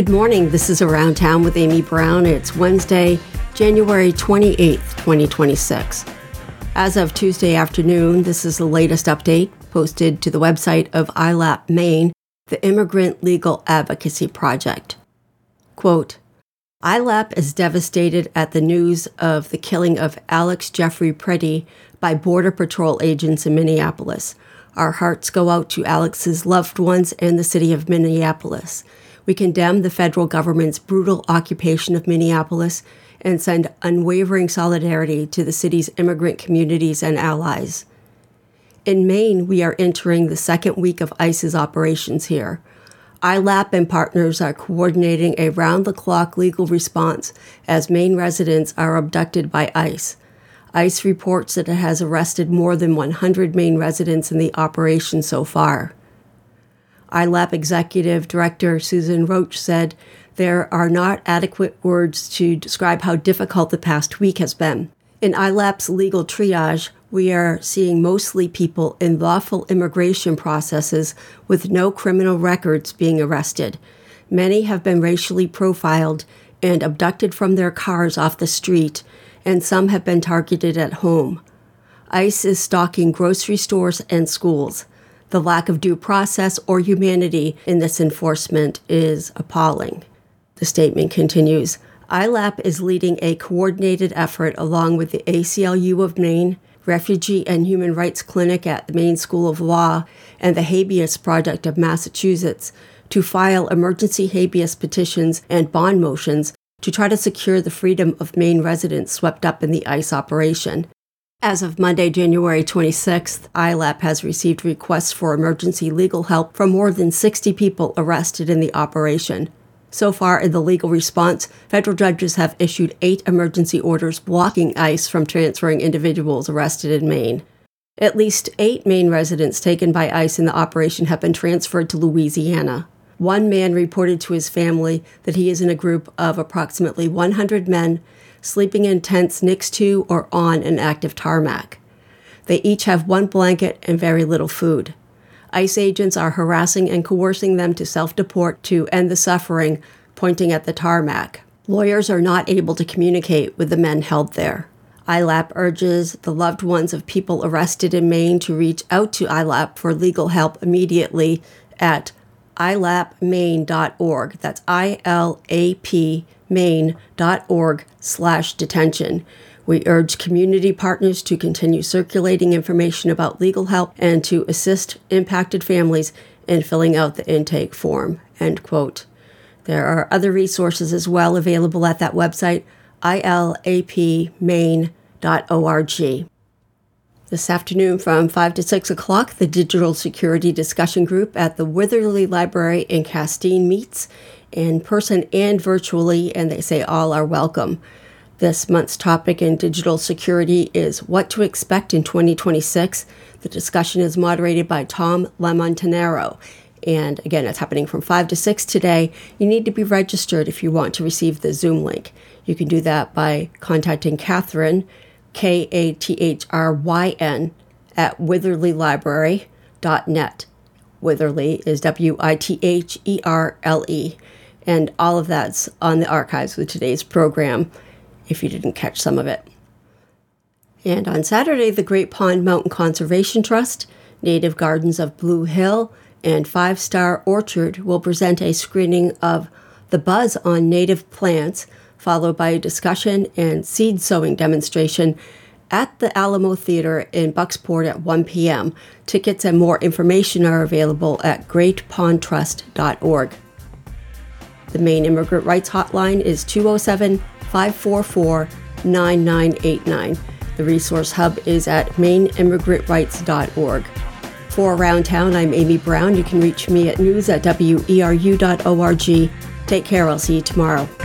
Good morning. This is Around Town with Amy Brown. It's Wednesday, January 28th, 2026. As of Tuesday afternoon, this is the latest update posted to the website of ILAP Maine, the Immigrant Legal Advocacy Project. Quote, ILAP is devastated at the news of the killing of Alex Jeffrey Preddy by Border Patrol agents in Minneapolis. Our hearts go out to Alex's loved ones and the city of Minneapolis. We condemn the federal government's brutal occupation of Minneapolis and send unwavering solidarity to the city's immigrant communities and allies. In Maine, we are entering the second week of ICE's operations here. ILAP and partners are coordinating a round-the-clock legal response as Maine residents are abducted by ICE. ICE reports that it has arrested more than 100 Maine residents in the operation so far. ILAP Executive Director Susan Roach said, there are not adequate words to describe how difficult the past week has been. In ILAP's legal triage, we are seeing mostly people in lawful immigration processes with no criminal records being arrested. Many have been racially profiled and abducted from their cars off the street, and some have been targeted at home. ICE is stalking grocery stores and schools. The lack of due process or humanity in this enforcement is appalling. The statement continues, ILAP is leading a coordinated effort along with the ACLU of Maine, Refugee and Human Rights Clinic at the Maine School of Law, and the Habeas Project of Massachusetts to file emergency habeas petitions and bond motions to try to secure the freedom of Maine residents swept up in the ICE operation. As of Monday, January 26th, ILAP has received requests for emergency legal help from more than 60 people arrested in the operation. So far in the legal response, federal judges have issued 8 emergency orders blocking ICE from transferring individuals arrested in Maine. At least 8 Maine residents taken by ICE in the operation have been transferred to Louisiana. One man reported to his family that he is in a group of approximately 100 men sleeping in tents next to or on an active tarmac. They each have one blanket and very little food. ICE agents are harassing and coercing them to self-deport to end the suffering, pointing at the tarmac. Lawyers are not able to communicate with the men held there. ILAP urges the loved ones of people arrested in Maine to reach out to ILAP for legal help immediately at ilapmaine.org. That's ILAP maine.org/detention. We urge community partners to continue circulating information about legal help and to assist impacted families in filling out the intake form. End quote. There are other resources as well available at that website, ilapmaine.org. This afternoon from 5 to 6 o'clock, the Digital Security Discussion Group at the Witherly Library in Castine meets in person and virtually, and they say all are welcome. This month's topic in digital security is what to expect in 2026. The discussion is moderated by Tom Lamontanaro. And again, it's happening from 5 to 6 today. You need to be registered if you want to receive the Zoom link. You can do that by contacting Catherine, Kathryn, at witherlylibrary.net. Witherly is Witherle. And all of that's on the archives with today's program, if you didn't catch some of it. And on Saturday, the Great Pond Mountain Conservation Trust, Native Gardens of Blue Hill, and Five Star Orchard will present a screening of The Buzz on Native Plants, followed by a discussion and seed sowing demonstration at the Alamo Theater in Bucksport at 1 p.m. Tickets and more information are available at greatpondtrust.org. The Maine Immigrant Rights Hotline is 207-544-9989. The resource hub is at maineimmigrantrights.org. For Around Town, I'm Amy Brown. You can reach me at news@weru.org. Take care. I'll see you tomorrow.